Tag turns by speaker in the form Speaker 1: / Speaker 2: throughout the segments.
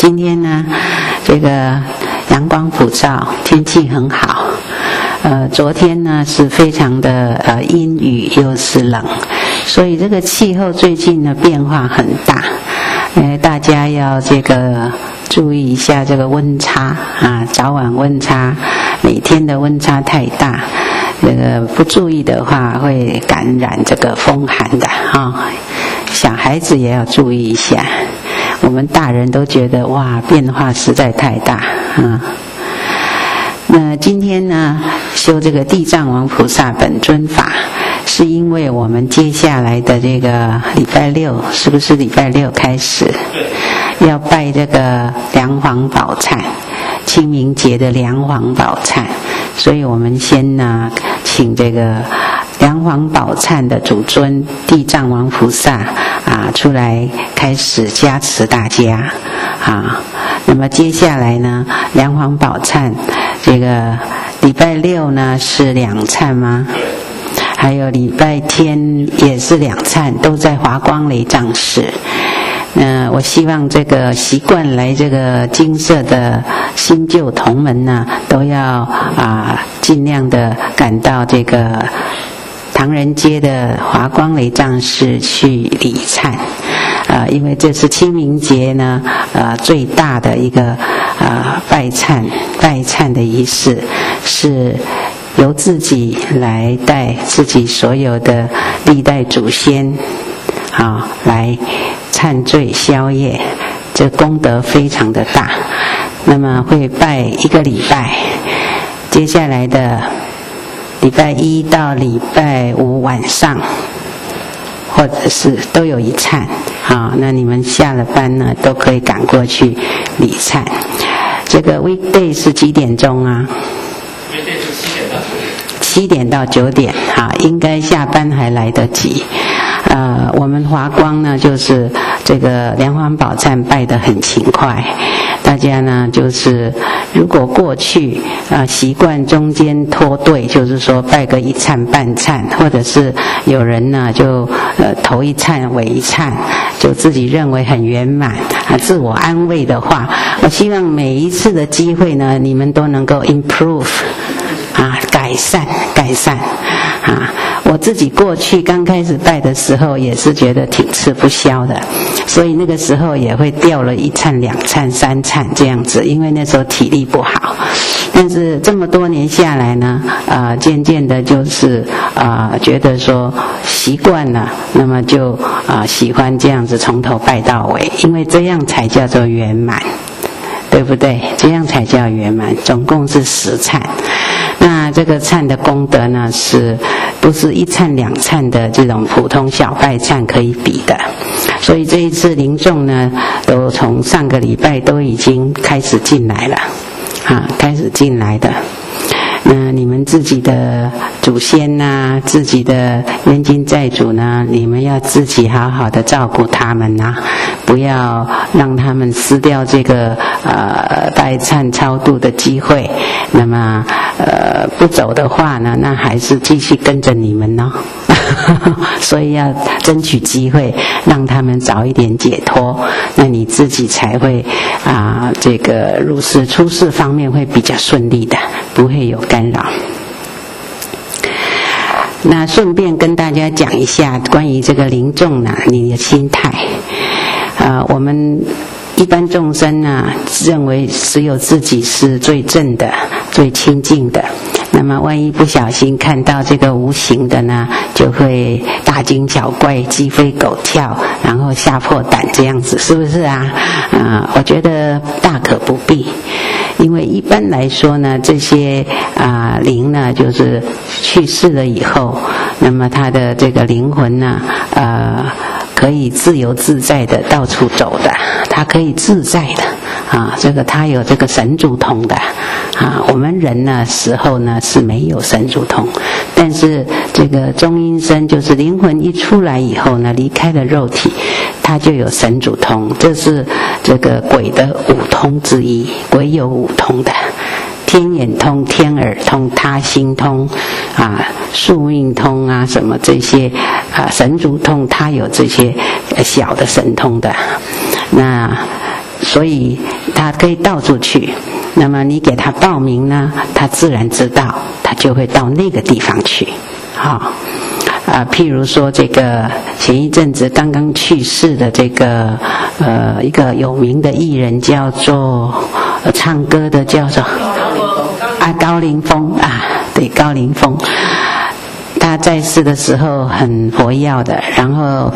Speaker 1: 今天呢，这个阳光普照，天气很好。昨天呢是非常的阴雨又是冷，所以这个气候最近的变化很大。大家要这个注意一下这个温差啊，早晚温差，每天的温差太大，这个不注意的话会感染这个风寒的啊。小孩子也要注意一下，我们大人都觉得哇，变化实在太大啊。那今天呢，修这个地藏王菩萨本尊法，是因为我们接下来的这个礼拜六，是不是礼拜六开始要拜这个梁皇宝忏，清明节的梁皇宝忏，所以我们先呢，请这个梁皇宝忏的主尊地藏王菩萨出来开始加持大家啊。那么接下来呢，梁皇宝忏这个礼拜六呢是2忏吗？还有礼拜天也是2忏，都在华光雷藏寺。我希望这个习惯来这个精舍的新旧同门呢，都要尽量的赶到这个唐人街的华光雷藏寺去礼忏。因为这是清明节呢最大的一个拜忏的仪式，是由自己来带自己所有的历代祖先来忏罪消业，这功德非常的大。那么会拜1个礼拜，接下来的礼拜1到礼拜5晚上，或者是都有一忏那你们下了班呢都可以赶过去礼忏。这个 weekday 是几点钟啊？weekday 是7点到9点应该下班还来得及。我们华光呢就是这个梁皇宝忏拜得很勤快，大家呢就是如果过去习惯中间脱队，就是说拜个1忏半忏，或者是有人呢就头1忏尾1忏，就自己认为很圆满自我安慰的话，我希望每一次的机会呢，你们都能够 improve改善我自己过去刚开始拜的时候也是觉得挺吃不消的，所以那个时候也会掉了1忏2忏3忏这样子，因为那时候体力不好。但是这么多年下来呢渐渐的就是觉得说习惯了，那么就喜欢这样子从头拜到尾，因为这样才叫做圆满，对不对？这样才叫圆满。总共是10忏。那这个忏的功德呢，是不是1忏2忏的这种普通小拜忏可以比的？所以这一次灵众呢，都从上个礼拜都已经开始进来了开始进来的。那你们自己的祖先自己的冤亲债主呢，你们要自己好好的照顾他们不要让他们失掉这个拜忏超度的机会。那么不走的话呢，那还是继续跟着你们所以要争取机会，让他们早一点解脱，那你自己才会这个入世出世方面会比较顺利的，不会有干扰。那顺便跟大家讲一下关于这个灵众你的心态我们一般众生认为只有自己是最正的最清净的，那么万一不小心看到这个无形的呢，就会大惊小怪鸡飞狗跳，然后吓破胆这样子，是不是我觉得大可不必。因为一般来说呢，这些灵呢就是去世了以后，那么他的这个灵魂呢可以自由自在的到处走的，他可以自在的这个他有这个神足通的我们人呢时候呢是没有神足通，但是这个中阴身就是灵魂一出来以后呢，离开了肉体，他就有神足通，这是这个鬼的5通之一，鬼有5通的。天眼通、天耳通、他心通宿命通什么这些神足通，他有这些小的神通的。那所以他可以到处去。那么你给他报名呢，他自然知道，他就会到那个地方去。好，譬如说这个前一阵子刚刚去世的这个一个有名的艺人，叫做唱歌的叫做高凌风啊，对，高凌风。他在世的时候很活跃的，然后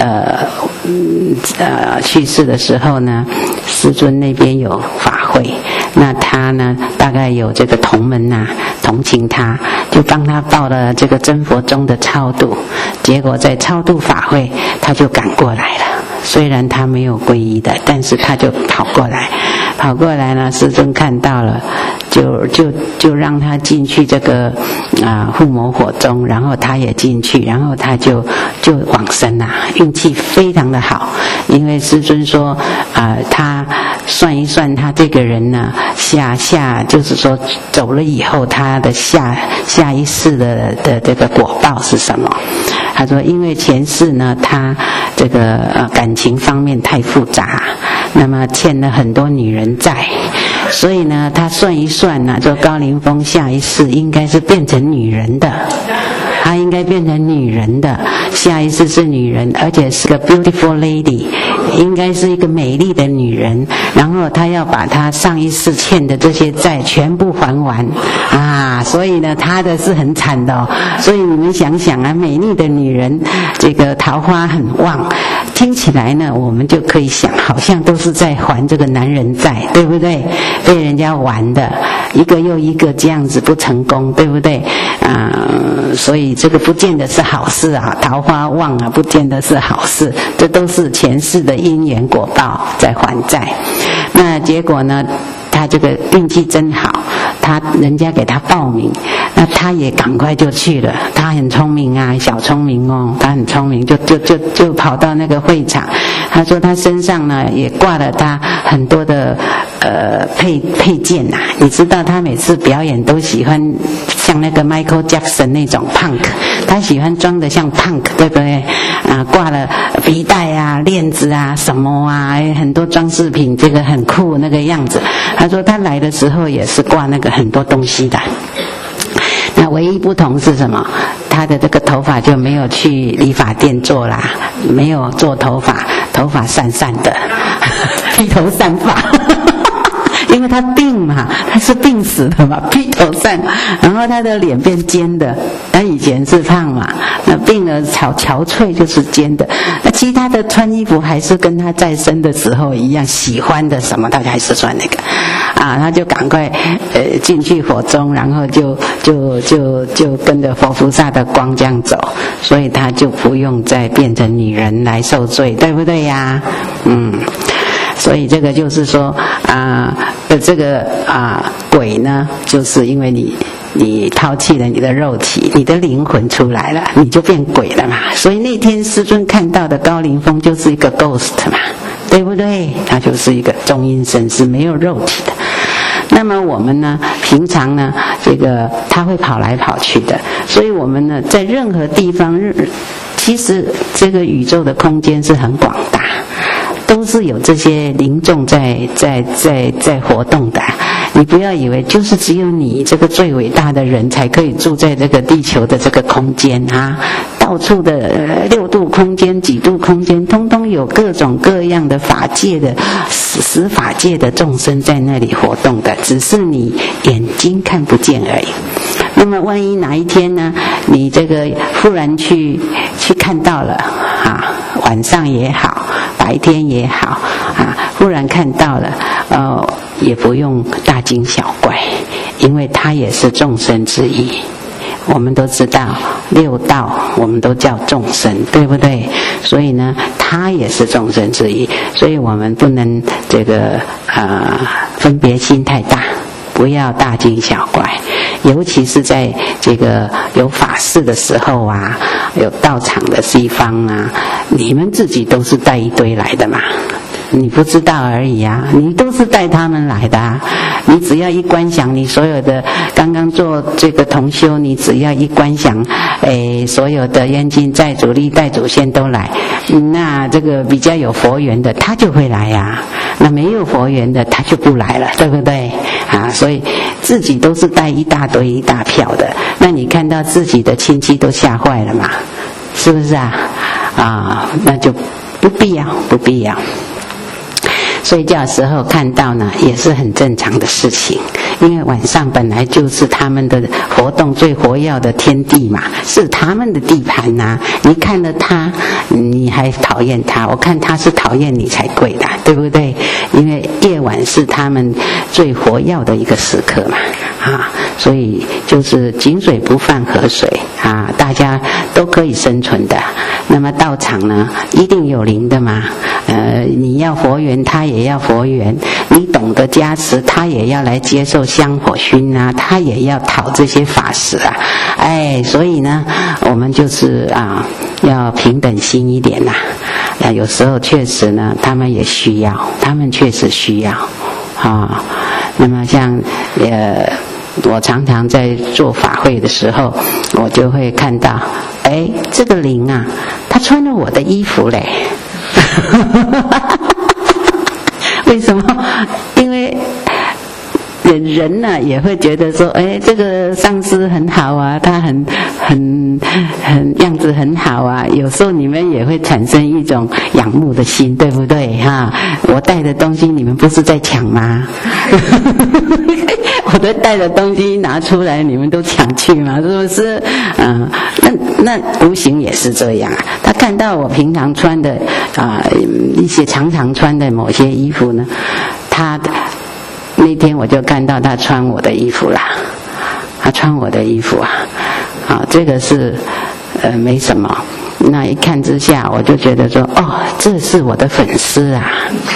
Speaker 1: 去世的时候呢，师尊那边有法会，那他呢大概有这个同门同情他，就帮他报了这个真佛宗的超度，结果在超度法会他就赶过来了，虽然他没有皈依的，但是他就跑过来呢，师尊看到了，就让他进去这个护摩火中，然后他也进去，然后他就往生了，运气非常的好，因为师尊说他算一算他这个人呢下就是说走了以后他的下一世的这个果报是什么？他说因为前世呢他这个感情方面太复杂，那么欠了很多女人债，所以呢他算一算呢，说高凌风下一世应该是变成女人的，她应该变成女人的，下一世是女人，而且是个 beautiful lady， 应该是一个美丽的女人，然后她要把她上一世欠的这些债全部还完所以呢她的是很惨的所以你们想想美丽的女人这个桃花很旺，听起来呢我们就可以想，好像都是在还这个男人债，对不对？被人家玩的一个又一个这样子不成功，对不对？所以这个不见得是好事桃花旺不见得是好事，这都是前世的因缘果报在还债。那结果呢他这个运气真好，人家给他报名，那他也赶快就去了，他很聪明小聪明他很聪明，就跑到那个会场。他说他身上呢也挂了他很多的配件你知道他每次表演都喜欢像那个 Michael Jackson 那种 punk， 他喜欢装得像 punk， 对不对？挂了皮带链子什么很多装饰品，这个很酷那个样子。他说他来的时候也是挂那个很多东西的，那唯一不同是什么？他的这个头发就没有去理发店做啦，没有做头发，头发散散的披头散发因为他病嘛，他是病死的嘛，披头散，然后他的脸变尖的，他以前是胖嘛，那病了憔悴就是尖的，那其他的穿衣服还是跟他在生的时候一样，喜欢的什么他还是穿那个他就赶快进去火中，然后就跟着佛菩萨的光这样走，所以他就不用再变成女人来受罪，对不对呀？所以这个就是说这个鬼呢，就是因为你抛弃了你的肉体，你的灵魂出来了，你就变鬼了嘛。所以那天师尊看到的高凌风就是一个 ghost 嘛，对不对？他就是一个中阴身，是没有肉体的。那么我们呢，平常呢，这个他会跑来跑去的，所以我们呢，在任何地方，其实这个宇宙的空间是很广大。都是有这些灵众在活动的，你不要以为就是只有你这个最伟大的人才可以住在这个地球的这个空间到处的6度空间、几度空间，通通有各种各样的法界的十法界的众生在那里活动的，只是你眼睛看不见而已。那么万一哪一天呢，你这个忽然去看到了晚上也好，白天也好忽然看到了也不用大惊小怪，因为它也是众生之一。我们都知道6道我们都叫众生，对不对？所以呢它也是众生之一，所以我们不能这个分别心太大，不要大惊小怪，尤其是在这个有法事的时候有道场的地方你们自己都是带一堆来的嘛，你不知道而已你都是带他们来的你只要一观想，你所有的刚刚做这个同修，你只要一观想所有的冤亲债主历代祖先都来，那这个比较有佛缘的他就会来那没有佛缘的他就不来了，对不对啊？所以自己都是带一大堆一大票的，那你看到自己的亲戚都吓坏了嘛，是不是啊？那就不必要。睡觉的时候看到呢，也是很正常的事情，因为晚上本来就是他们的活动最活跃的天地嘛，是他们的地盘啊。你看了他，你还讨厌他，我看他是讨厌你才对的，对不对？因为夜晚是他们最活跃的一个时刻嘛，所以就是井水不犯河水啊，大家都可以生存的。那么道场呢，一定有灵的嘛，你要佛缘，他也要佛缘，你懂得加持，他也要来接受香火熏啊，他也要讨这些法食啊，所以呢，我们就是要平等心一点啦。有时候确实呢，他们也需要，他们确实需要那么像我常常在做法会的时候，我就会看到，这个灵啊，他穿了我的衣服嘞。为什么？因为人呢也会觉得说，这个上师很好啊，他很样子很好啊。有时候你们也会产生一种仰慕的心，对不对我带的东西你们不是在抢吗？我的带的东西拿出来，你们都抢去嘛，是不是？那无形也是这样。他看到我平常穿的一些常穿的某些衣服呢，那天我就看到他穿我的衣服啦，他穿我的衣服这个是没什么。那一看之下，我就觉得说，这是我的粉丝啊，